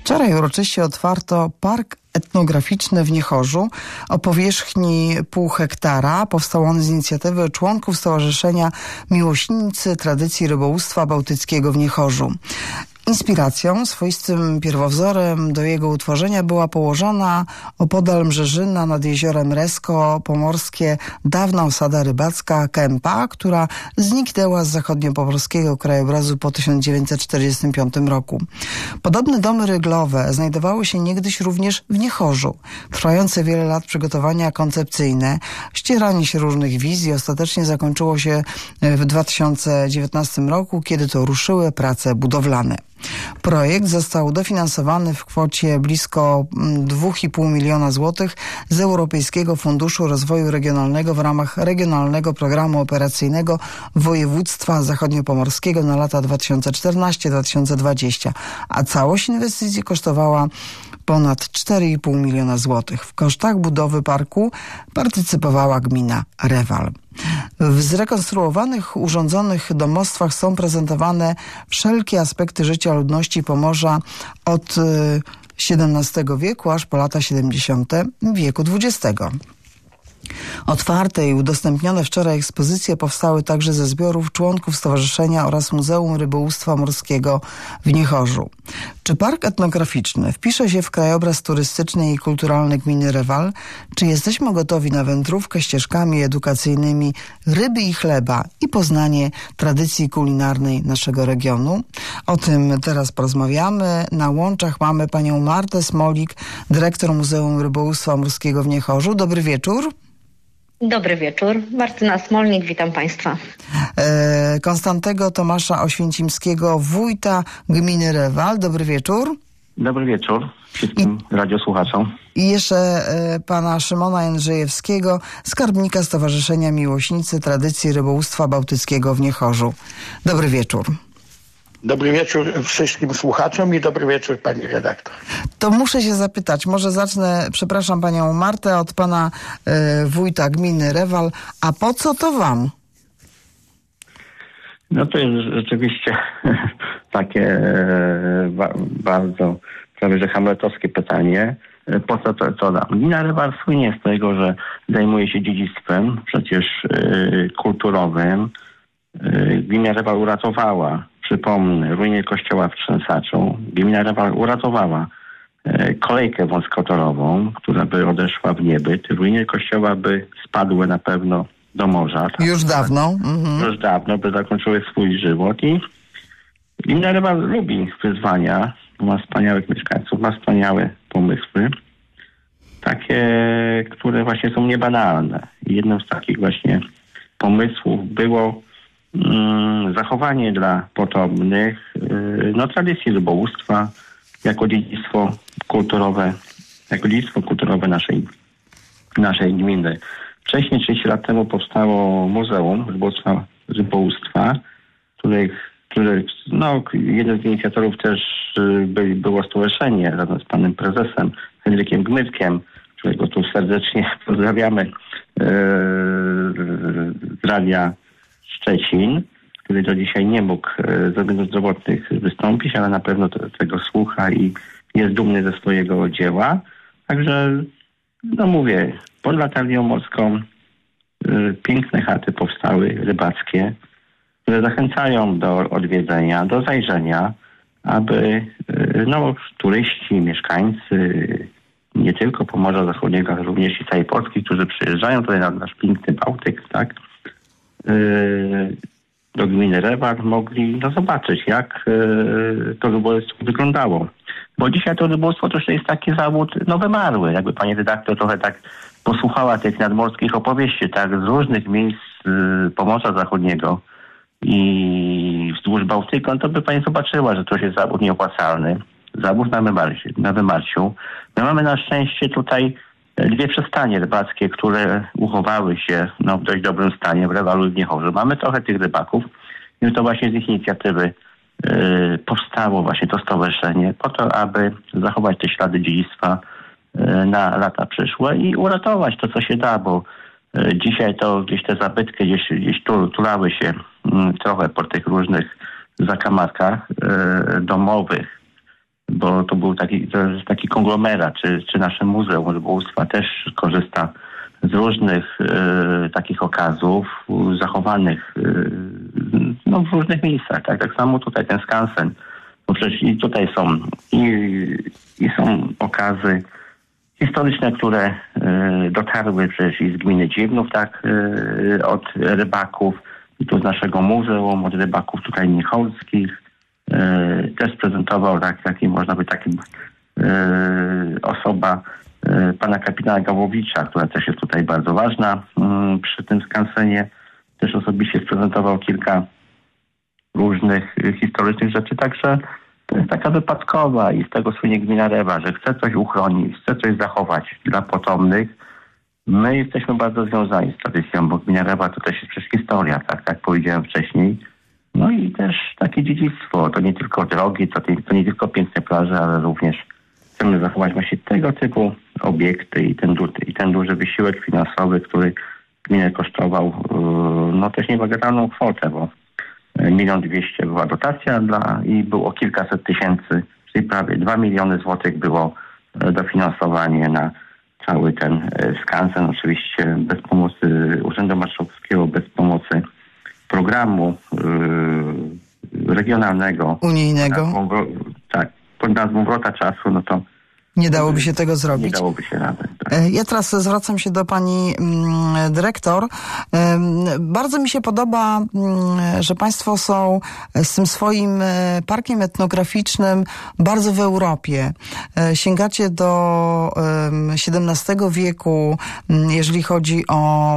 Wczoraj uroczyście otwarto Park Etnograficzny w Niechorzu o powierzchni 0,5 hektara. Powstał on z inicjatywy członków Stowarzyszenia Miłośnicy Tradycji Rybołówstwa Bałtyckiego w Niechorzu. Inspiracją, swoistym pierwowzorem do jego utworzenia była położona opodal Mrzeżyna nad jeziorem Resko pomorskie dawna osada rybacka Kępa, która zniknęła z zachodniopomorskiego krajobrazu po 1945 roku. Podobne domy ryglowe znajdowały się niegdyś również w Niechorzu. Trwające wiele lat przygotowania koncepcyjne, ścieranie się różnych wizji ostatecznie zakończyło się w 2019 roku, kiedy to ruszyły prace budowlane. Projekt został dofinansowany w kwocie blisko 2,5 miliona złotych z Europejskiego Funduszu Rozwoju Regionalnego w ramach Regionalnego Programu Operacyjnego Województwa Zachodniopomorskiego na lata 2014-2020, a całość inwestycji kosztowała ponad 4,5 miliona złotych. W kosztach budowy parku partycypowała gmina Rewal. W zrekonstruowanych, urządzonych domostwach są prezentowane wszelkie aspekty życia ludności Pomorza od XVII wieku aż po lata 70. wieku XX. Otwarte i udostępnione wczoraj ekspozycje powstały także ze zbiorów członków stowarzyszenia oraz Muzeum Rybołówstwa Morskiego w Niechorzu. Czy park etnograficzny wpisze się w krajobraz turystyczny i kulturalny gminy Rewal? Czy jesteśmy gotowi na wędrówkę ścieżkami edukacyjnymi ryby i chleba i poznanie tradycji kulinarnej naszego regionu? O tym teraz porozmawiamy. Na łączach mamy panią Martę Smolik, dyrektor Muzeum Rybołówstwa Morskiego w Niechorzu. Dobry wieczór. Dobry wieczór. Martyna Smolnik, witam Państwa. Konstantego Tomasza Oświęcimskiego, wójta gminy Rewal. Dobry wieczór. Dobry wieczór wszystkim radiosłuchaczom. I jeszcze pana Szymona Jędrzejewskiego, skarbnika Stowarzyszenia Miłośnicy Tradycji Rybołówstwa Bałtyckiego w Niechorzu. Dobry wieczór. Dobry wieczór wszystkim słuchaczom i dobry wieczór pani redaktor. To muszę się zapytać, może zacznę, przepraszam panią Martę, od pana wójta gminy Rewal. A po co to wam? No to jest rzeczywiście takie bardzo prawie że hamletowskie pytanie. Po co to nam? Gmina Rewal słynie z tego, że zajmuje się dziedzictwem przecież kulturowym. Gmina Rewal uratowała, przypomnę, ruinę kościoła w Trzęsaczu. Gmina Rewal uratowała kolejkę wąskotorową, która by odeszła w niebyt. Ruiny kościoła by spadły na pewno do morza. Tak? Już dawno. Już dawno by zakończyły swój żywot. I gmina Rewal lubi wyzwania, ma wspaniałych mieszkańców, ma wspaniałe pomysły. Takie, które właśnie są niebanalne. I jednym z takich właśnie pomysłów było zachowanie dla potomnych tradycji rybołówstwa jako dziedzictwo kulturowe naszej gminy. Wcześniej, 30 lat temu, powstało Muzeum Rybołówstwa, których jeden z inicjatorów też było stowarzyszenie razem z panem prezesem Henrykiem Gmytkiem, którego tu serdecznie pozdrawiamy z Radia Szczecin, który do dzisiaj nie mógł ze względów zdrowotnych wystąpić, ale na pewno tego słucha i jest dumny ze swojego dzieła. Także, mówię, pod latarnią morską piękne chaty powstały rybackie, które zachęcają do odwiedzenia, do zajrzenia, aby turyści, mieszkańcy nie tylko Pomorza Zachodniego, ale również i całej Polski, którzy przyjeżdżają tutaj na nasz piękny Bałtyk, tak, do gminy Rewal, mogli zobaczyć, jak to rybołówstwo wyglądało. Bo dzisiaj to rybołówstwo to jest taki zawód wymarły. Jakby pani redaktor trochę tak posłuchała tych nadmorskich opowieści, tak, z różnych miejsc Pomorza Zachodniego i wzdłuż Bałtyku, to by pani zobaczyła, że to jest zawód nieopłacalny. Zawód na wymarciu. My mamy na szczęście tutaj 2 przystanie rybackie, które uchowały się w dość dobrym stanie w Rewalu i w Niechorzu. Mamy trochę tych rybaków i to właśnie z ich inicjatywy powstało właśnie to stowarzyszenie po to, aby zachować te ślady dziedzictwa na lata przyszłe i uratować to, co się da, bo dzisiaj to gdzieś te zabytki gdzieś tulały się trochę po tych różnych zakamarkach domowych bo to jest taki konglomerat, czy nasze Muzeum Rybołówstwa też korzysta z różnych takich okazów zachowanych w różnych miejscach. Tak samo tutaj ten skansen, bo przecież i tutaj są okazy historyczne, które dotarły przecież i z gminy Dziwnów, od rybaków, i tu z naszego muzeum, od rybaków tutaj niecholskich. Też prezentował osoba pana kapitana Gałowicza, która też jest tutaj bardzo ważna przy tym skansenie. Też osobiście sprezentował kilka różnych historycznych rzeczy, także to jest taka wypadkowa i z tego słynie gmina Rewa, że chce coś uchronić, chce coś zachować dla potomnych. My jesteśmy bardzo związani z tradycją, bo gmina Rewa to też jest przecież historia, tak powiedziałem wcześniej. No i też takie dziedzictwo, to nie tylko drogi, to nie tylko piękne plaże, ale również chcemy zachować właśnie tego typu obiekty i ten duży wysiłek finansowy, który gminę kosztował też niebagatelną kwotę, bo 1 200 000 była dotacja i było kilkaset tysięcy, czyli prawie 2 miliony złotych było dofinansowanie na cały ten skansen. Oczywiście bez pomocy Urzędu Marszałkowskiego, bez pomocy programu regionalnego. Unijnego. Pod nazwą Wrota Czasu, to nie dałoby się tego zrobić. Nie dałoby się rady. Tak. Ja teraz zwracam się do pani dyrektor. Bardzo mi się podoba, że państwo są z tym swoim parkiem etnograficznym bardzo w Europie. Sięgacie do XVII wieku, jeżeli chodzi o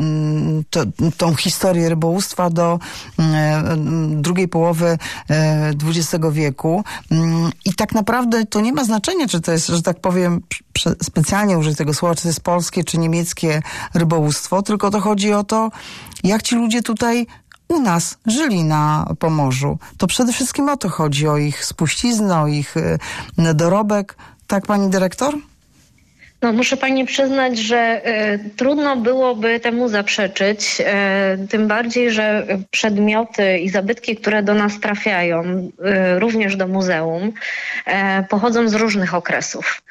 tą historię rybołówstwa, do drugiej połowy XX wieku. I tak naprawdę to nie ma znaczenia, czy to jest, że tak powiem, specjalnie użyć tego słowa, czy to jest polskie, czy niemieckie rybołówstwo, tylko to chodzi o to, jak ci ludzie tutaj u nas żyli na Pomorzu. To przede wszystkim o to chodzi, o ich spuściznę, o ich dorobek. Tak, pani dyrektor? Muszę pani przyznać, że trudno byłoby temu zaprzeczyć, tym bardziej, że przedmioty i zabytki, które do nas trafiają, również do muzeum, pochodzą z różnych okresów.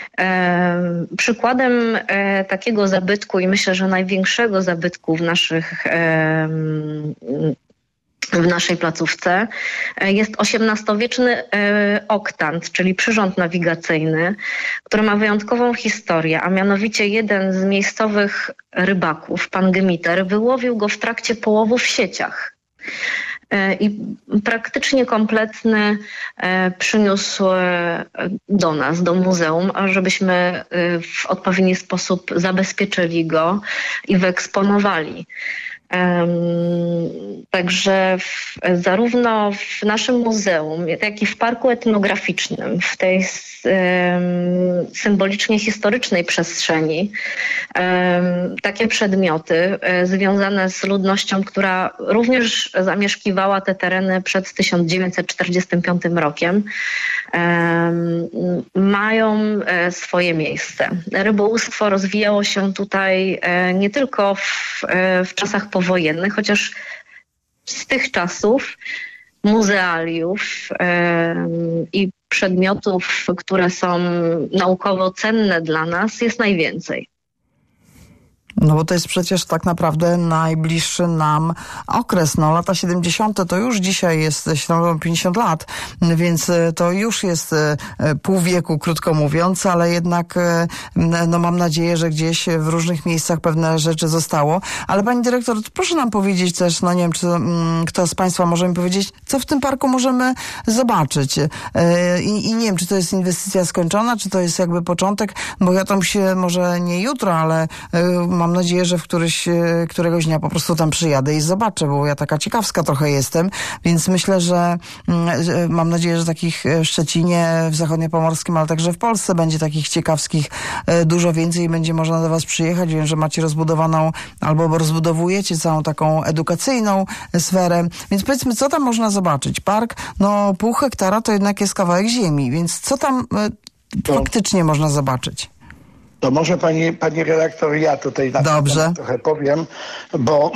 Przykładem takiego zabytku i myślę, że największego zabytku w naszej placówce jest XVIII-wieczny oktant, czyli przyrząd nawigacyjny, który ma wyjątkową historię, a mianowicie jeden z miejscowych rybaków, pan Gmiter, wyłowił go w trakcie połowu w sieciach. I praktycznie kompletny przyniósł do nas, do muzeum, żebyśmy w odpowiedni sposób zabezpieczyli go i wyeksponowali. Także zarówno w naszym muzeum, jak i w parku etnograficznym, w tej symbolicznie historycznej przestrzeni, takie przedmioty związane z ludnością, która również zamieszkiwała te tereny przed 1945 rokiem, mają swoje miejsce. Rybołówstwo rozwijało się tutaj nie tylko w czasach powojennych, chociaż z tych czasów muzealiów i przedmiotów, które są naukowo cenne dla nas, jest najwięcej. No bo to jest przecież tak naprawdę najbliższy nam okres. Lata 70. to już dzisiaj jest 50 lat, więc to już jest pół wieku, krótko mówiąc, ale jednak mam nadzieję, że gdzieś w różnych miejscach pewne rzeczy zostało. Ale pani dyrektor, proszę nam powiedzieć też, nie wiem, czy kto z państwa może mi powiedzieć, co w tym parku możemy zobaczyć. I nie wiem, czy to jest inwestycja skończona, czy to jest jakby początek, bo ja tam się może nie jutro, ale mam nadzieję, że któregoś dnia po prostu tam przyjadę i zobaczę, bo ja taka ciekawska trochę jestem, więc myślę, że mam nadzieję, że takich w Szczecinie, w Zachodniopomorskim, ale także w Polsce będzie takich ciekawskich dużo więcej i będzie można do was przyjechać. Wiem, że macie rozbudowaną albo rozbudowujecie całą taką edukacyjną sferę, więc powiedzmy, co tam można zobaczyć? Park, 0,5 hektara to jednak jest kawałek ziemi, więc co tam faktycznie można zobaczyć? To może pani redaktor, ja tutaj na Dobrze. trochę powiem, bo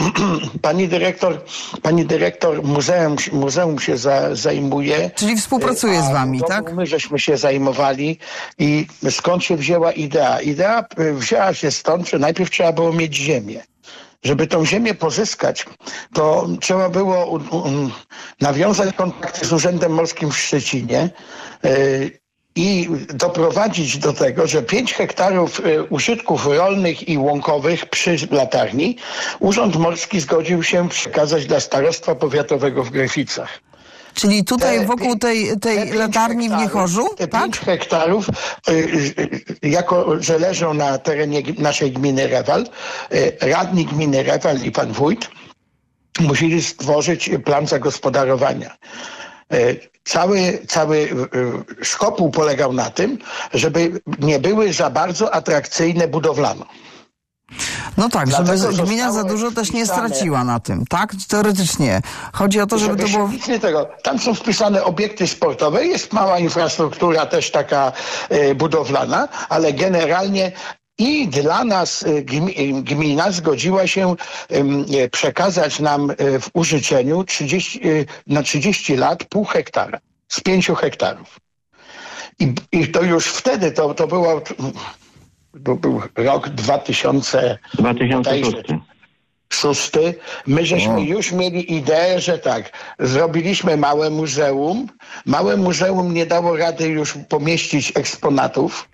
pani dyrektor muzeum się zajmuje. Czyli współpracuje z wami, tak? My żeśmy się zajmowali i skąd się wzięła idea? Idea wzięła się stąd, że najpierw trzeba było mieć ziemię. Żeby tą ziemię pozyskać, to trzeba było nawiązać kontakty z Urzędem Morskim w Szczecinie i doprowadzić do tego, że 5 hektarów użytków rolnych i łąkowych przy latarni Urząd Morski zgodził się przekazać dla Starostwa Powiatowego w Gryficach. Czyli tutaj wokół tej latarni w Niechorzu? Te tak? 5 hektarów, jako że leżą na terenie naszej gminy Rewal, radni gminy Rewal i pan wójt musieli stworzyć plan zagospodarowania. Cały szkopuł polegał na tym, żeby nie były za bardzo atrakcyjne budowlano. No tak, Dlatego żeby gmina za dużo też nie straciła na tym, tak? Teoretycznie. Chodzi o to, żeby to było... Tam są wpisane obiekty sportowe, jest mała infrastruktura też taka budowlana, ale generalnie i dla nas gmina zgodziła się przekazać nam w użyczeniu 30 lat pół hektara z 5 hektarów. I to już wtedy, to było... To był rok 2006. My żeśmy już mieli ideę, że tak, zrobiliśmy małe muzeum. Małe muzeum nie dało rady już pomieścić eksponatów.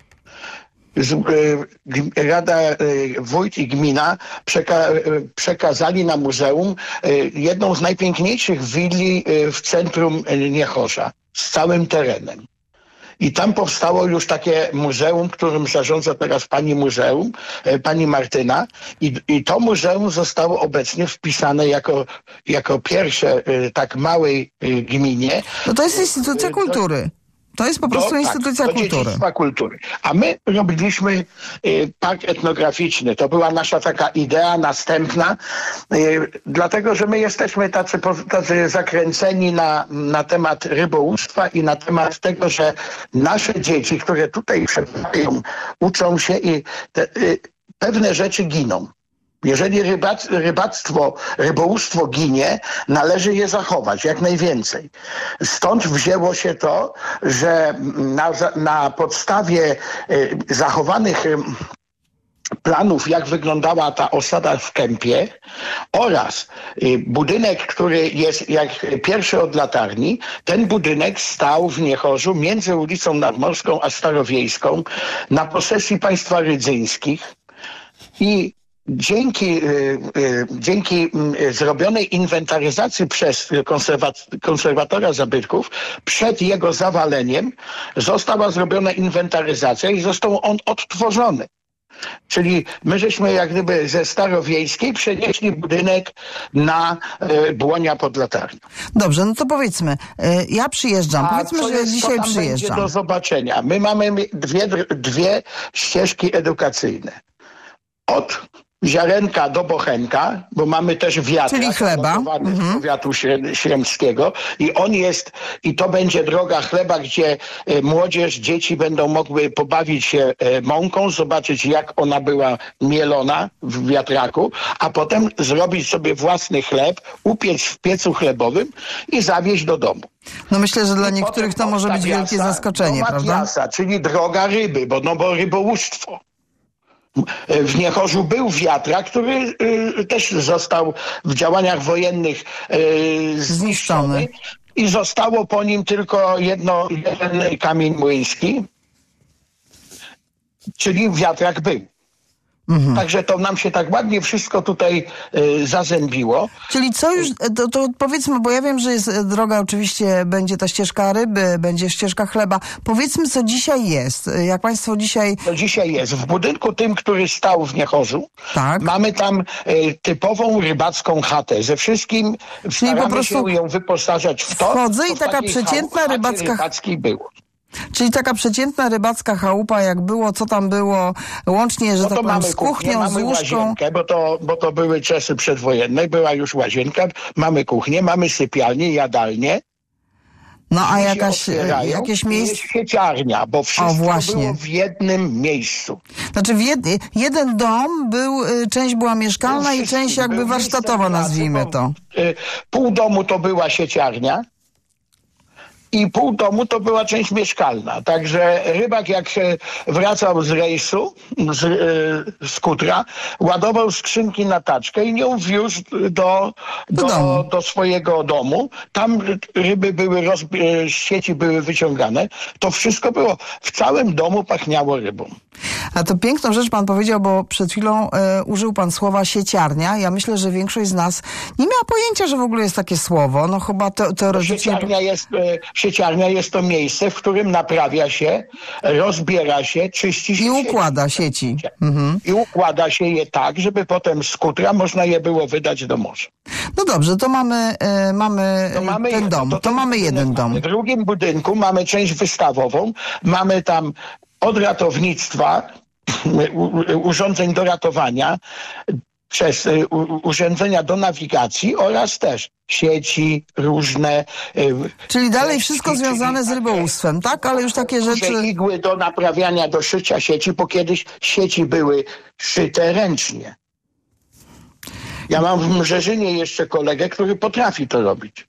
Rada, wójt i gmina przekazali na muzeum jedną z najpiękniejszych willi w centrum Niechorza z całym terenem. I tam powstało już takie muzeum, którym zarządza teraz pani Martyna. I to muzeum zostało obecnie wpisane jako pierwsze tak małej gminie. No to jest instytucja kultury. To jest po prostu instytucja kultury. A my robiliśmy park etnograficzny. To była nasza taka idea następna, dlatego że my jesteśmy tacy zakręceni na temat rybołówstwa i na temat tego, że nasze dzieci, które tutaj przebywają, uczą się i pewne rzeczy giną. Jeżeli rybołówstwo ginie, należy je zachować jak najwięcej. Stąd wzięło się to, że na podstawie zachowanych planów, jak wyglądała ta osada w Kępie oraz budynek, który jest jak pierwszy od latarni, ten budynek stał w Niechorzu między ulicą Nadmorską a Starowiejską na posesji państwa rydzyńskich i dzięki zrobionej inwentaryzacji przez konserwatora zabytków przed jego zawaleniem została zrobiona inwentaryzacja i został on odtworzony. Czyli my żeśmy jak gdyby ze Starowiejskiej przenieśli budynek na Błonia pod latarnią. Dobrze, no to powiedzmy, ja przyjeżdżam, powiedzmy, że dzisiaj przyjeżdżam. Będzie do zobaczenia. My mamy dwie ścieżki edukacyjne. Od Ziarenka do Bochenka, bo mamy też wiatrak, czyli chleba z powiatu śremskiego i to będzie droga chleba, gdzie młodzież, dzieci będą mogły pobawić się mąką, zobaczyć jak ona była mielona w wiatraku, a potem zrobić sobie własny chleb, upiec w piecu chlebowym i zawieźć do domu. No myślę, że dla niektórych to może być wielkie zaskoczenie, prawda? Matiasa, czyli droga ryby, bo rybołówstwo. W Niechorzu był wiatrak, który też został w działaniach wojennych zniszczony i zostało po nim tylko jeden kamień młyński, czyli wiatrak był. Także to nam się tak ładnie wszystko tutaj zazębiło. Czyli co już, to powiedzmy, bo ja wiem, że jest droga, oczywiście będzie ta ścieżka ryby, będzie ścieżka chleba. Powiedzmy, co dzisiaj jest. Jak państwo dzisiaj... To dzisiaj jest. W budynku tym, który stał w Niechorzu, mamy tam typową rybacką chatę. Ze wszystkim staramy się ją wyposażać w to, wchodzę i taka przeciętna rybackiej było. Czyli taka przeciętna rybacka chałupa, jak było, co tam było, łącznie, że tak powiem, z kuchnią, z łóżką. Łazienkę, bo to były czasy przedwojenne, była już łazienka, mamy kuchnię, mamy sypialnię, jadalnię. No a jakieś miejsce? Jest sieciarnia, bo wszystko było w jednym miejscu. Znaczy jeden dom część była mieszkalna i część jakby warsztatowa, nazwijmy to. Pół domu to była sieciarnia i pół domu to była część mieszkalna. Także rybak jak wracał z rejsu, z kutra, ładował skrzynki na taczkę i nią wiózł do swojego domu. Tam ryby były, sieci były wyciągane. To wszystko było. W całym domu pachniało rybą. A to piękną rzecz pan powiedział, bo przed chwilą użył pan słowa sieciarnia. Ja myślę, że większość z nas nie miała pojęcia, że w ogóle jest takie słowo. No chyba teoretycznie... Sieciarnia jest to miejsce, w którym naprawia się, rozbiera się, czyści się. I układa sieci. I układa się je tak, żeby potem z kutra można je było wydać do morza. No dobrze, to mamy ten dom. To mamy jeden dom. W drugim budynku mamy część wystawową. Mamy tam od ratownictwa, urządzeń do ratowania, przez urządzenia do nawigacji oraz też sieci różne. Czyli dalej wszystko związane z rybołówstwem, tak? Ale już takie rzeczy... Igły do naprawiania, do szycia sieci, bo kiedyś sieci były szyte ręcznie. Ja mam w Mrzeżynie jeszcze kolegę, który potrafi to robić.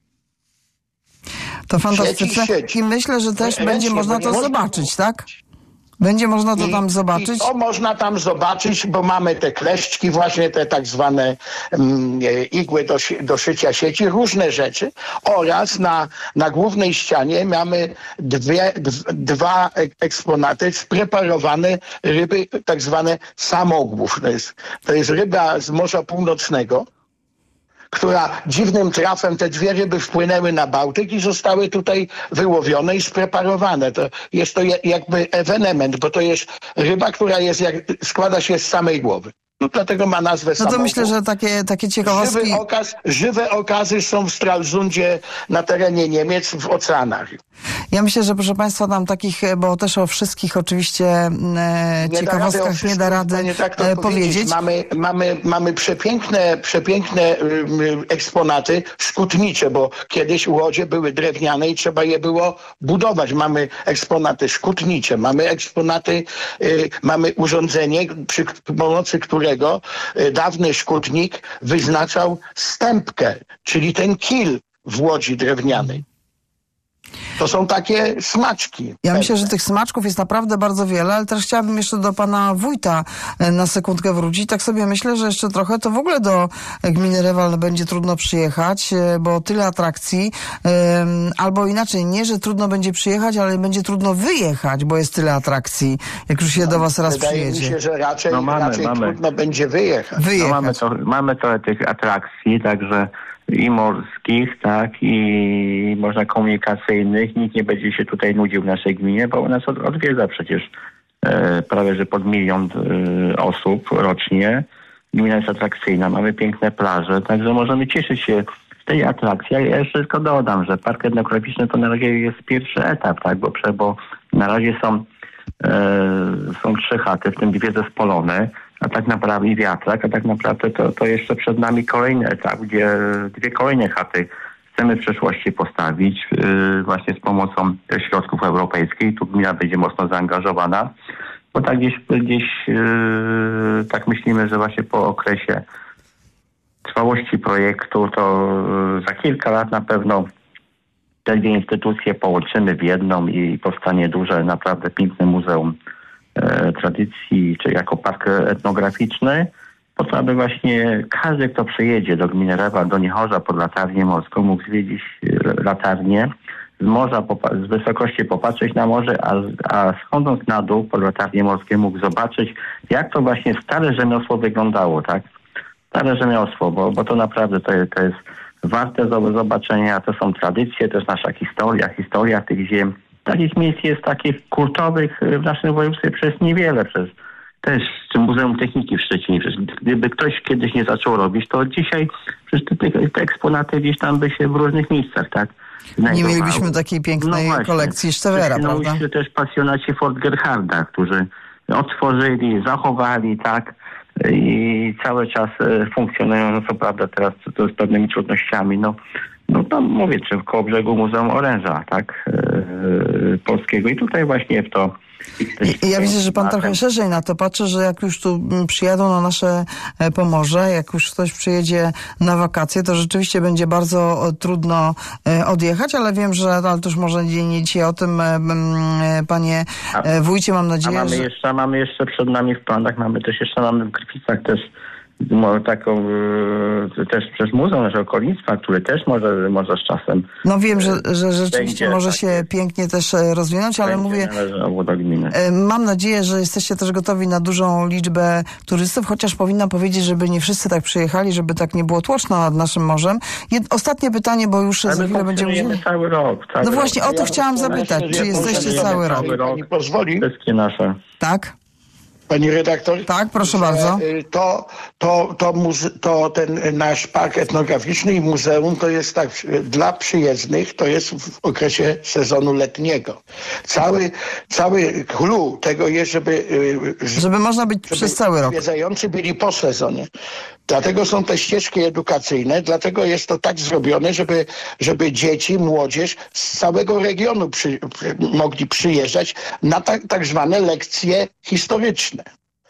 To fantastyczne. I myślę, że też będzie można to zobaczyć, tak? Będzie można to tam zobaczyć? To można tam zobaczyć, bo mamy te kleszczki, właśnie te tak zwane igły do szycia sieci, różne rzeczy. Oraz na głównej ścianie mamy dwa eksponaty, spreparowane ryby, tak zwane samogłów. To jest ryba z Morza Północnego, która dziwnym trafem, te dwie ryby wpłynęły na Bałtyk i zostały tutaj wyłowione i spreparowane. Jest to jakby ewenement, bo to jest ryba, która składa się z samej głowy. No dlatego ma nazwę samogłów. No to myślę, że takie ciekawostki... Żywe okazy są w Stralsundzie na terenie Niemiec w oceanach. Ja myślę, że proszę państwa tam takich, bo też o wszystkich oczywiście ciekawostkach nie da rady powiedzieć. Mamy przepiękne eksponaty szkutnicze, bo kiedyś łodzie były drewniane i trzeba je było budować. Mamy eksponaty szkutnicze, mamy urządzenie, przy pomocy którego dawny szkutnik wyznaczał stępkę, czyli ten kil w łodzi drewnianej. To są takie smaczki. Ja myślę, że tych smaczków jest naprawdę bardzo wiele, ale też chciałabym jeszcze do pana wójta na sekundkę wrócić. Tak sobie myślę, że jeszcze trochę to w ogóle do gminy Rewal będzie trudno przyjechać, bo tyle atrakcji, albo inaczej, nie, że trudno będzie przyjechać, ale będzie trudno wyjechać, bo jest tyle atrakcji, jak już się do was raz przyjedzie. Wydaje mi się, że raczej trudno będzie wyjechać. Mamy trochę tych atrakcji, także i morskich, tak, i można komunikacyjnych. Nikt nie będzie się tutaj nudził w naszej gminie, bo u nas odwiedza przecież prawie że 1 milion osób rocznie. Gmina jest atrakcyjna, mamy piękne plaże, także możemy cieszyć się z tej atrakcji. Ja jeszcze tylko dodam, że park etnograficzny to na razie jest pierwszy etap, tak, bo na razie są 3 chaty, w tym 2 zespolone, a tak naprawdę i wiatrak, a tak naprawdę to jeszcze przed nami kolejny etap, gdzie 2 kolejne chaty chcemy w przyszłości postawić właśnie z pomocą środków europejskich. Tu gmina będzie mocno zaangażowana, bo tak gdzieś tak myślimy, że właśnie po okresie trwałości projektu to za kilka lat na pewno te 2 instytucje połączymy w jedną i powstanie duże, naprawdę piękne muzeum tradycji, czy jako park etnograficzny, po to, aby właśnie każdy, kto przyjedzie do gminy Rewal, do Niechorza pod latarnię morską, mógł zwiedzić latarnię, z morza, z wysokości popatrzeć na morze, a schodząc na dół pod latarnię morskie mógł zobaczyć, jak to właśnie stare rzemiosło wyglądało, tak? Stare rzemiosło, bo to naprawdę to jest warte zobaczenia, to są tradycje, to jest nasza historia tych ziem. Takich miejsc jest takich kultowych w naszym województwie przez niewiele, też Muzeum Techniki w Szczecinie. Gdyby ktoś kiedyś nie zaczął robić, to dzisiaj przecież te eksponaty gdzieś tam by się w różnych miejscach, tak, znajdowały. Nie mielibyśmy takiej pięknej kolekcji Sztewera, prawda? No też pasjonaci Fort Gerharda, którzy otworzyli, zachowali, tak, i cały czas funkcjonują, no co prawda teraz to z pewnymi trudnościami, no tam mówię, czy w Kołobrzegu Muzeum Oręża, tak, polskiego i tutaj właśnie w to... Ja widzę, że pan trochę szerzej na to patrzy, że jak już tu przyjadą na nasze Pomorze, jak już ktoś przyjedzie na wakacje, to rzeczywiście będzie bardzo trudno odjechać, ale wiem, że ale to już może nie dzisiaj o tym, panie wójcie, mam nadzieję, mamy jeszcze przed nami w planach, mamy w Gryficach też taką też przez Muzeum naszego Okolnictwa, które też może z czasem... No wiem, że rzeczywiście może się pięknie też rozwinąć, ale mówię, mam nadzieję, że jesteście też gotowi na dużą liczbę turystów, chociaż powinnam powiedzieć, żeby nie wszyscy tak przyjechali, żeby tak nie było tłoczno nad naszym morzem. Ostatnie pytanie, bo już za chwilę będziemy... cały rok. No właśnie, o to chciałam zapytać, czy jesteście cały rok? Pani pozwoli? Wszystkie nasze. Tak? Pani redaktor? Tak, proszę bardzo. To ten nasz park etnograficzny i muzeum to jest tak, dla przyjezdnych to jest w okresie sezonu letniego. Cały clue tego jest, żeby można być przez cały rok. Zwiedzający byli po sezonie. Dlatego są te ścieżki edukacyjne, dlatego jest to tak zrobione, żeby dzieci, młodzież z całego regionu mogli przyjeżdżać na tak zwane lekcje historyczne.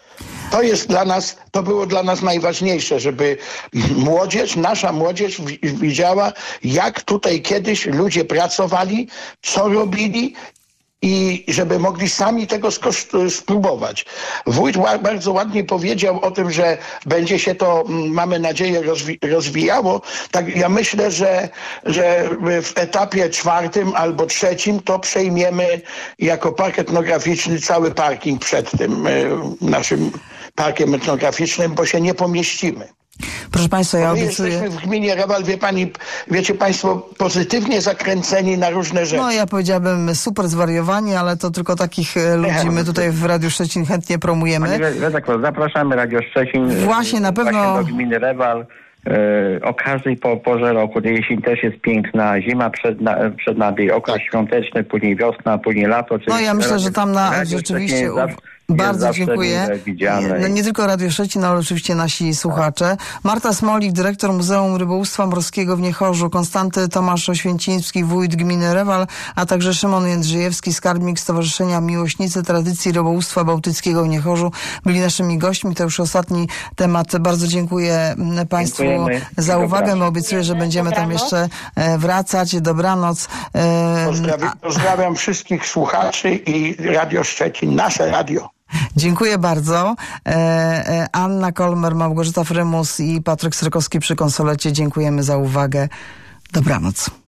To było dla nas najważniejsze, żeby nasza młodzież widziała, jak tutaj kiedyś ludzie pracowali, co robili i żeby mogli sami tego spróbować. Wójt bardzo ładnie powiedział o tym, że będzie się to, mamy nadzieję, rozwijało. Tak, ja myślę, że w etapie 4. albo 3. to przejmiemy jako park etnograficzny cały parking przed tym naszym parkiem etnograficznym, bo się nie pomieścimy. Proszę państwa, ja obiecuję... Jesteśmy w gminie Rewal, wiecie państwo, pozytywnie zakręceni na różne rzeczy. No ja powiedziałabym super zwariowani, ale to tylko takich ludzi my tutaj w Radiu Szczecin chętnie promujemy. Panie redaktor, zapraszamy Radio Szczecin. Właśnie, na pewno... do gminy Rewal. O każdej porze roku, jesień też jest piękna, zima przed nami, okres świąteczny, później wiosna, później lato. No ja myślę, że tam rzeczywiście... Bardzo dziękuję. No, nie tylko Radio Szczecin, ale oczywiście nasi słuchacze. Marta Smolik, dyrektor Muzeum Rybołówstwa Morskiego w Niechorzu, Konstanty Tomasz Oświęcimski, wójt gminy Rewal, a także Szymon Jędrzejewski, skarbnik Stowarzyszenia Miłośnicy Tradycji Rybołówstwa Bałtyckiego w Niechorzu, byli naszymi gośćmi. To już ostatni temat. Bardzo dziękuję państwu za uwagę. My obiecuję, że będziemy tam jeszcze wracać. Dobranoc. Pozdrawiam wszystkich słuchaczy i Radio Szczecin, nasze radio. Dziękuję bardzo. Anna Kolmer, Małgorzata Frymus i Patryk Strykowski przy konsolecie. Dziękujemy za uwagę. Dobranoc.